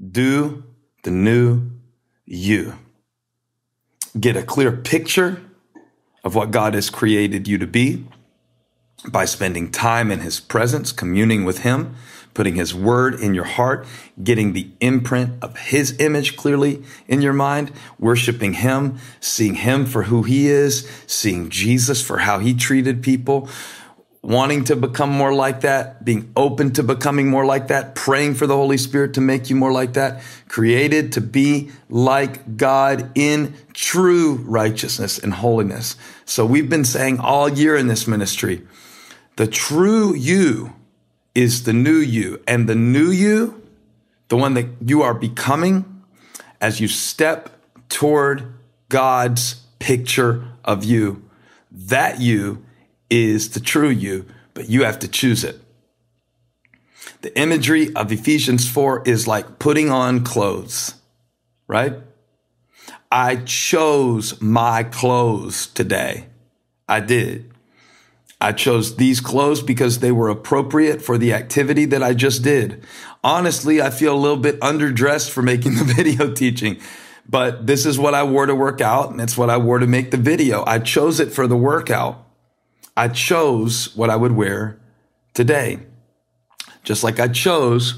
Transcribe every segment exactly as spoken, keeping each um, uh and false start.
Do the new you. Get a clear picture of what God has created you to be by spending time in his presence, communing with him, putting his word in your heart, getting the imprint of his image clearly in your mind, worshiping him, seeing him for who he is, seeing Jesus for how he treated people, wanting to become more like that, being open to becoming more like that, praying for the Holy Spirit to make you more like that, created to be like God in true righteousness and holiness. So we've been saying all year in this ministry, the true you is the new you, and the new you, the one that you are becoming as you step toward God's picture of you, that you is the true you, but you have to choose it. The imagery of Ephesians four is like putting on clothes, right? I chose my clothes today. I did. I chose these clothes because they were appropriate for the activity that I just did. Honestly, I feel a little bit underdressed for making the video teaching, but this is what I wore to work out, and it's what I wore to make the video. I chose it for the workout. I chose what I would wear today, just like I chose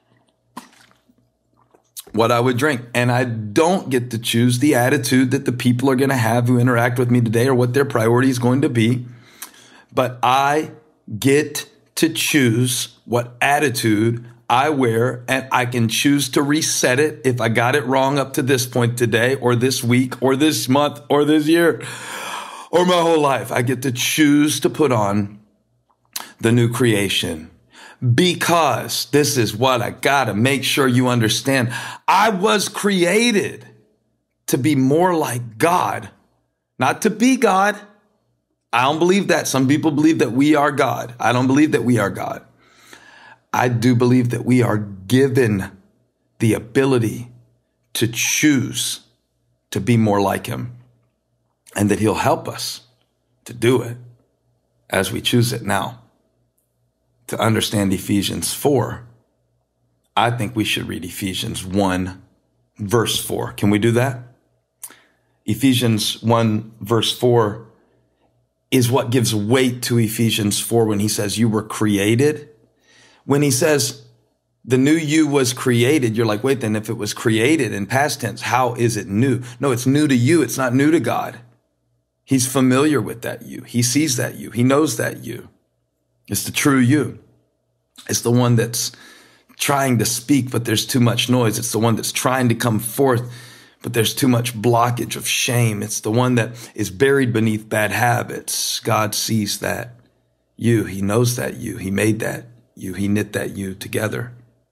what I would drink. And I don't get to choose the attitude that the people are going to have who interact with me today or what their priority is going to be. But I get to choose what attitude I wear, and I can choose to reset it if I got it wrong up to this point today or this week or this month or this year or my whole life. I get to choose to put on the new creation, because this is what I got to make sure you understand. I was created to be more like God, not to be God. I don't believe that. Some people believe that we are God. I don't believe that we are God. I do believe that we are given the ability to choose to be more like him, and that he'll help us to do it as we choose it now. To understand Ephesians four, I think we should read Ephesians one, verse four. Can we do that? Ephesians one, verse four is what gives weight to Ephesians four when he says you were created. When he says the new you was created, you're like, wait, then if it was created in past tense, how is it new? No, it's new to you. It's not new to God. He's familiar with that you. He sees that you. He knows that you. It's the true you. It's the one that's trying to speak, but there's too much noise. It's the one that's trying to come forth, but there's too much blockage of shame. It's the one that is buried beneath bad habits. God sees that you. He knows that you. He made that you. He knit that you together.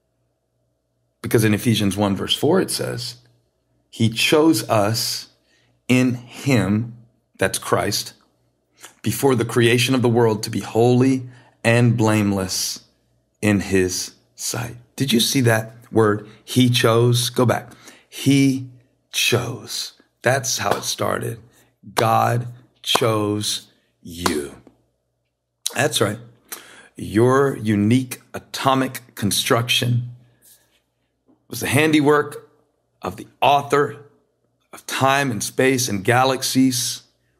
Because in Ephesians one, verse four, it says, he chose us in him, that's Christ, before the creation of the world to be holy and blameless in his sight. Did you see that word? He chose. Go back. He chose. That's how it started. God chose you. That's right. Your unique atomic construction was the handiwork of the author of time and space and galaxies.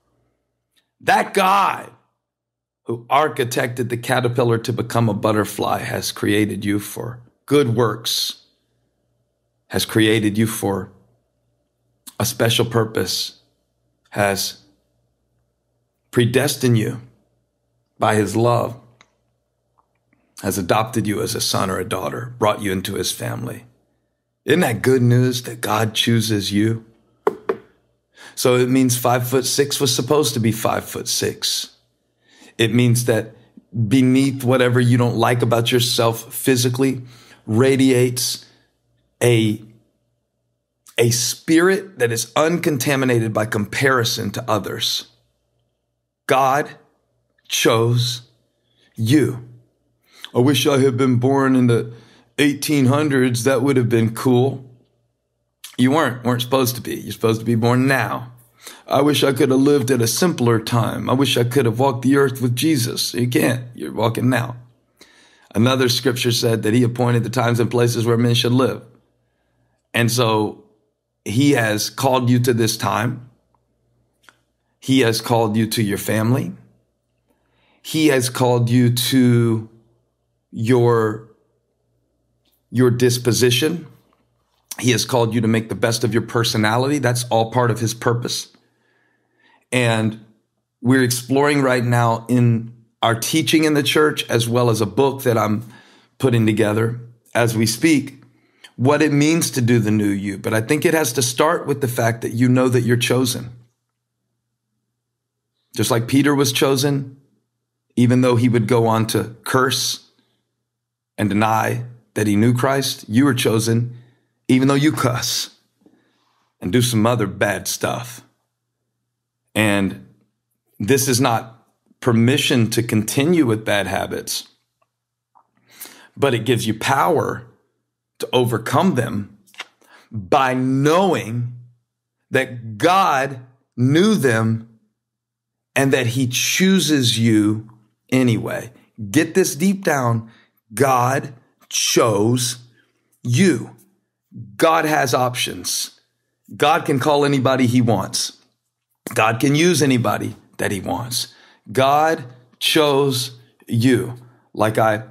That God who architected the caterpillar to become a butterfly has created you for good works, has created you for a special purpose, has predestined you by his love, has adopted you as a son or a daughter, brought you into his family. Isn't that good news that God chooses you? So it means five foot six was supposed to be five foot six. It means that beneath whatever you don't like about yourself physically radiates a, a spirit that is uncontaminated by comparison to others. God chose you. I wish I had been born in the eighteen hundreds. That would have been cool. You weren't, weren't supposed to be. You're supposed to be born now. I wish I could have lived at a simpler time. I wish I could have walked the earth with Jesus. You can't. You're walking now. Another scripture said that he appointed the times and places where men should live. And so he has called you to this time. He has called you to your family. He has called you to your, your disposition. He has called you to make the best of your personality. That's all part of his purpose. And we're exploring right now in our teaching in the church, as well as a book that I'm putting together as we speak, what it means to do the new you. But I think it has to start with the fact that you know that you're chosen. Just like Peter was chosen, even though he would go on to curse and deny that he knew Christ, you were chosen, even though you cuss and do some other bad stuff. And this is not permission to continue with bad habits, but it gives you power to overcome them by knowing that God knew them and that he chooses you anyway. Get this deep down. God chose you. God has options. God can call anybody he wants. God can use anybody that he wants. God chose you. Like I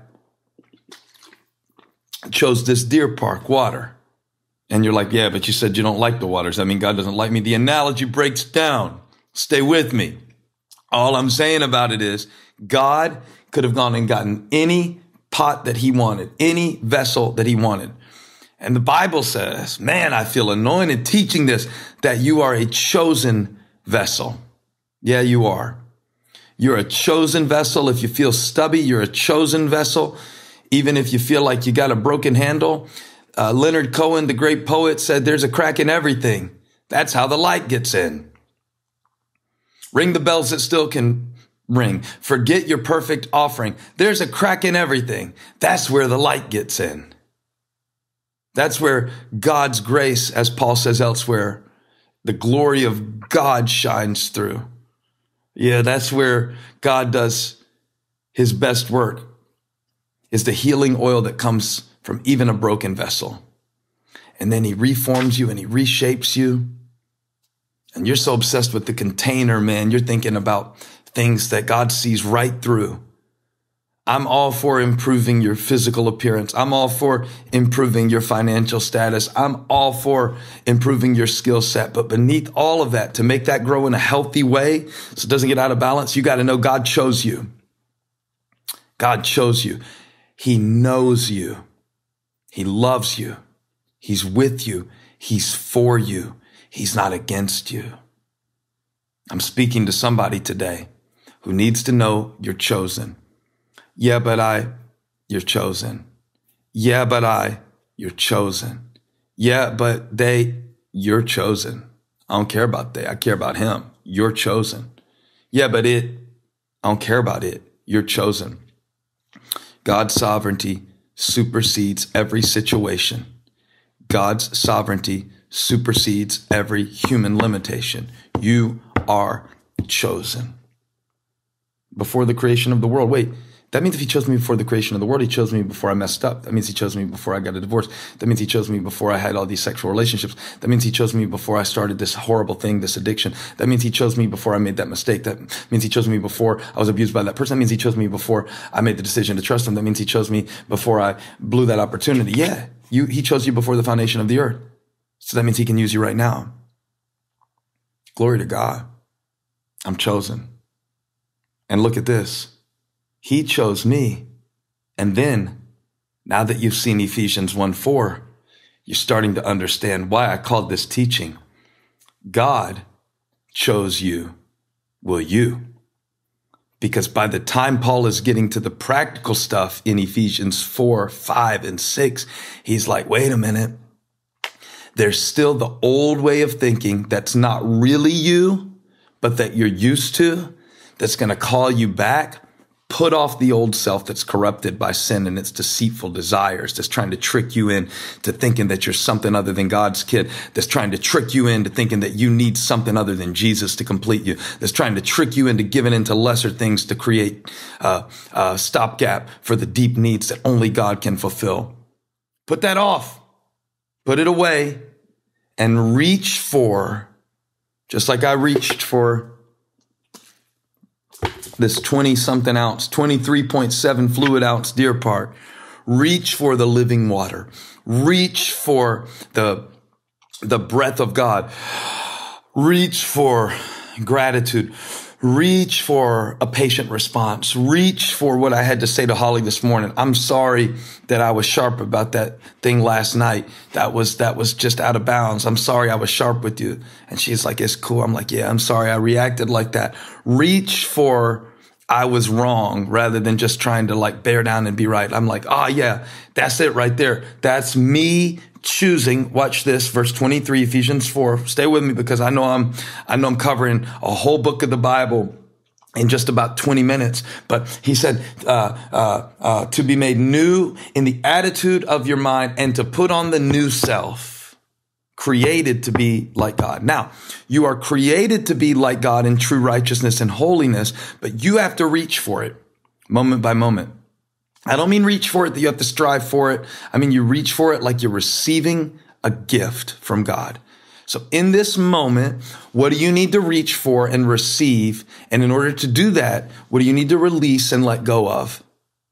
chose this Deer Park water. And you're like, yeah, but you said you don't like the waters. I mean, God doesn't like me. The analogy breaks down. Stay with me. All I'm saying about it is God could have gone and gotten any pot that he wanted, any vessel that he wanted. And the Bible says, man, I feel anointed teaching this, that you are a chosen vessel. Yeah, you are. You're a chosen vessel. If you feel stubby, you're a chosen vessel. Even if you feel like you got a broken handle. Uh, Leonard Cohen, the great poet, said there's a crack in everything. That's how the light gets in. Ring the bells that still can ring. Forget your perfect offering. There's a crack in everything. That's where the light gets in. That's where God's grace, as Paul says elsewhere, the glory of God shines through. Yeah, that's where God does his best work, is the healing oil that comes from even a broken vessel. And then he reforms you and he reshapes you. And you're so obsessed with the container, man. You're thinking about things that God sees right through. I'm all for improving your physical appearance. I'm all for improving your financial status. I'm all for improving your skill set. But beneath all of that, to make that grow in a healthy way so it doesn't get out of balance, you got to know God chose you. God chose you. He knows you. He loves you. He's with you. He's for you. He's not against you. I'm speaking to somebody today who needs to know you're chosen. Yeah, but I, you're chosen. Yeah, but I, you're chosen. Yeah, but they, you're chosen. I don't care about they. I care about him. You're chosen. Yeah, but it, I don't care about it. You're chosen. God's sovereignty supersedes every situation. God's sovereignty supersedes every human limitation. You are chosen. Before the creation of the world. Wait, that means if he chose me before the creation of the world, he chose me before I messed up. That means he chose me before I got a divorce. That means he chose me before I had all these sexual relationships. That means he chose me before I started this horrible thing, this addiction. That means he chose me before I made that mistake. That means he chose me before I was abused by that person. That means he chose me before I made the decision to trust him. That means he chose me before I blew that opportunity. Yeah, you, he chose you before the foundation of the earth. So that means he can use you right now. Glory to God. I'm chosen. And look at this. He chose me. And then, now that you've seen Ephesians one four, you're starting to understand why I called this teaching. God chose you. Will you? Because by the time Paul is getting to the practical stuff in Ephesians four, five, and six, he's like, wait a minute. There's still the old way of thinking that's not really you, but that you're used to, that's going to call you back. Put off the old self that's corrupted by sin and its deceitful desires, that's trying to trick you in to thinking that you're something other than God's kid, that's trying to trick you into thinking that you need something other than Jesus to complete you, that's trying to trick you into giving into lesser things to create a, a stopgap for the deep needs that only God can fulfill. Put that off. put it away, and reach for, just like I reached for this twenty something ounce, twenty-three point seven fluid ounce Deer Park. Reach for the living water. Reach for the, the breath of God. Reach for gratitude. Reach for a patient response. Reach for what I had to say to Holly this morning. I'm sorry that I was sharp about that thing last night. That was, that was just out of bounds. I'm sorry I was sharp with you. And she's like, it's cool. I'm like, yeah, I'm sorry I reacted like that. Reach for I was wrong rather than just trying to like bear down and be right. I'm like, oh yeah, that's it right there. That's me choosing. Watch this, verse twenty-three, Ephesians four. Stay with me because I know I'm, I know I'm covering a whole book of the Bible in just about twenty minutes. But he said, uh, uh, uh, to be made new in the attitude of your mind and to put on the new self, created to be like God. Now, you are created to be like God in true righteousness and holiness, but you have to reach for it moment by moment. I don't mean reach for it that you have to strive for it. I mean, you reach for it like you're receiving a gift from God. So in this moment, what do you need to reach for and receive? And in order to do that, what do you need to release and let go of?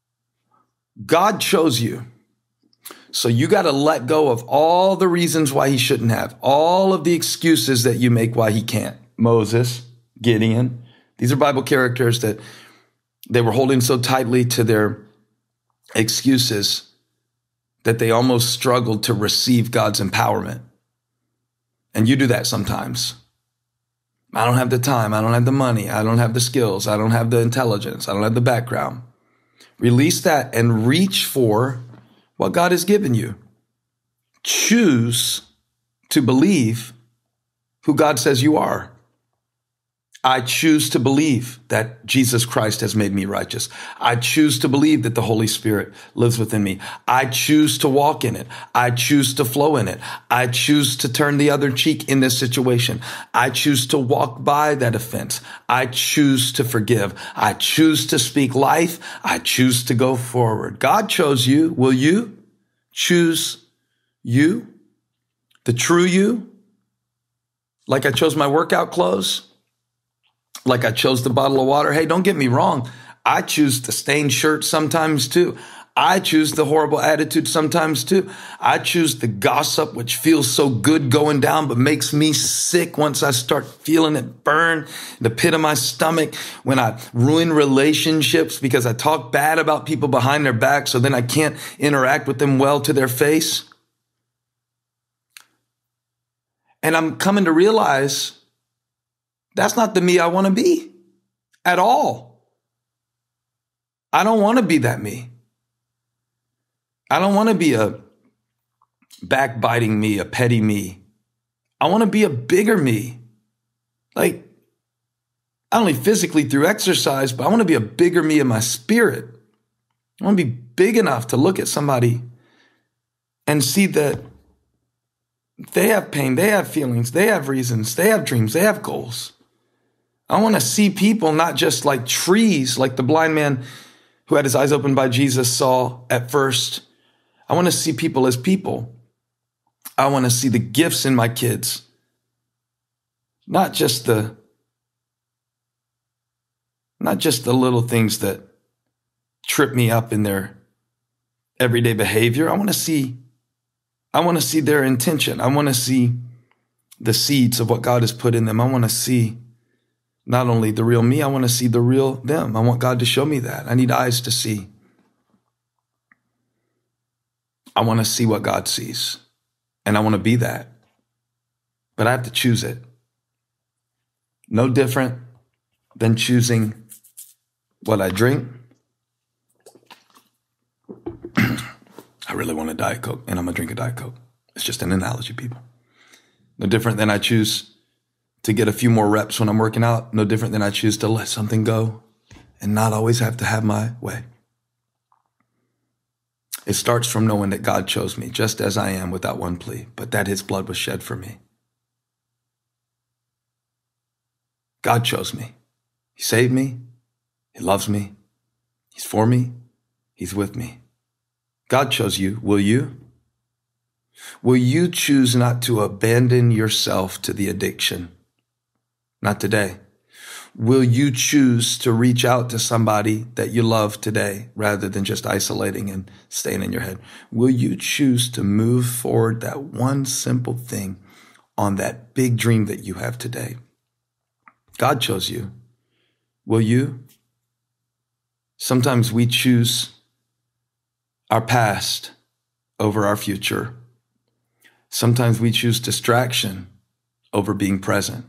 God chose you. So you got to let go of all the reasons why he shouldn't have, all of the excuses that you make why he can't. Moses, Gideon, these are Bible characters that they were holding so tightly to their excuses that they almost struggled to receive God's empowerment. And you do that sometimes. I don't have the time. I don't have the money. I don't have the skills. I don't have the intelligence. I don't have the background. Release that and reach for what God has given you. Choose to believe who God says you are. I choose to believe that Jesus Christ has made me righteous. I choose to believe that the Holy Spirit lives within me. I choose to walk in it. I choose to flow in it. I choose to turn the other cheek in this situation. I choose to walk by that offense. I choose to forgive. I choose to speak life. I choose to go forward. God chose you. Will you choose you? The true you? Like I chose my workout clothes? Like I chose the bottle of water. Hey, don't get me wrong. I choose the stained shirt sometimes too. I choose the horrible attitude sometimes too. I choose the gossip, which feels so good going down, but makes me sick once I start feeling it burn in the pit of my stomach. When I ruin relationships because I talk bad about people behind their back, so then I can't interact with them well to their face. And I'm coming to realize that's not the me I want to be at all. I don't want to be that me. I don't want to be a backbiting me, a petty me. I want to be a bigger me. Like, not only physically through exercise, but I want to be a bigger me in my spirit. I want to be big enough to look at somebody and see that they have pain, they have feelings, they have reasons, they have dreams, they have goals. I want to see people not just like trees, like the blind man who had his eyes opened by Jesus saw at first. I want to see people as people. I want to see the gifts in my kids, not just the, not just the little things that trip me up in their everyday behavior. I want to see, I want to see their intention. I want to see the seeds of what God has put in them. I want to see not only the real me, I want to see the real them. I want God to show me that. I need eyes to see. I want to see what God sees. And I want to be that. But I have to choose it. No different than choosing what I drink. I really want a Diet Coke, and I'm going to drink a Diet Coke. It's just an analogy, people. No different than I choose to get a few more reps when I'm working out. No different than I choose to let something go and not always have to have my way. It starts from knowing that God chose me just as I am without one plea, but that his blood was shed for me. God chose me. He saved me. He loves me. He's for me. He's with me. God chose you. Will you? Will you choose not to abandon yourself to the addiction? Not today. Will you choose to reach out to somebody that you love today rather than just isolating and staying in your head? Will you choose to move forward that one simple thing on that big dream that you have today? God chose you. Will you? Sometimes we choose our past over our future. Sometimes we choose distraction over being present.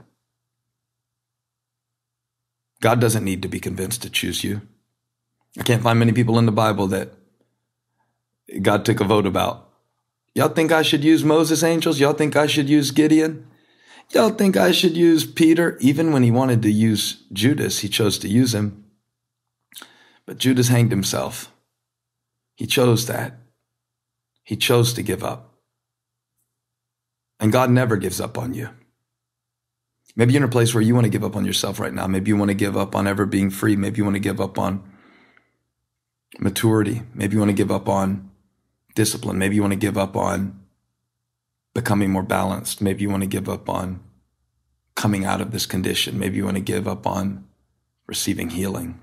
God doesn't need to be convinced to choose you. I can't find many people in the Bible that God took a vote about. Y'all think I should use Moses' angels? Y'all think I should use Gideon? Y'all think I should use Peter? Even when he wanted to use Judas, he chose to use him. But Judas hanged himself. He chose that. He chose to give up. And God never gives up on you. Maybe you're in a place where you want to give up on yourself right now. Maybe you want to give up on ever being free. Maybe you want to give up on maturity. Maybe you want to give up on discipline. Maybe you want to give up on becoming more balanced. Maybe you want to give up on coming out of this condition. Maybe you want to give up on receiving healing.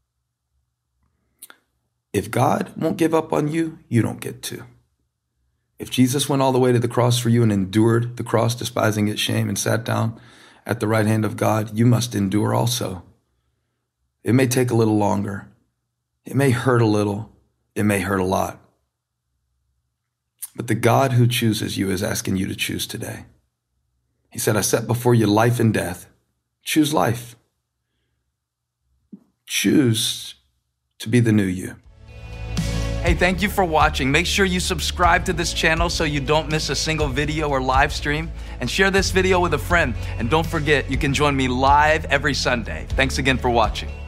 If God won't give up on you, you don't get to. If Jesus went all the way to the cross for you and endured the cross, despising its shame, and sat down at the right hand of God, you must endure also. It may take a little longer. It may hurt a little. It may hurt a lot. But the God who chooses you is asking you to choose today. He said, I set before you life and death. Choose life. Choose to be the new you. Hey, thank you for watching. Make sure you subscribe to this channel so you don't miss a single video or live stream, and share this video with a friend. And don't forget, you can join me live every Sunday. Thanks again for watching.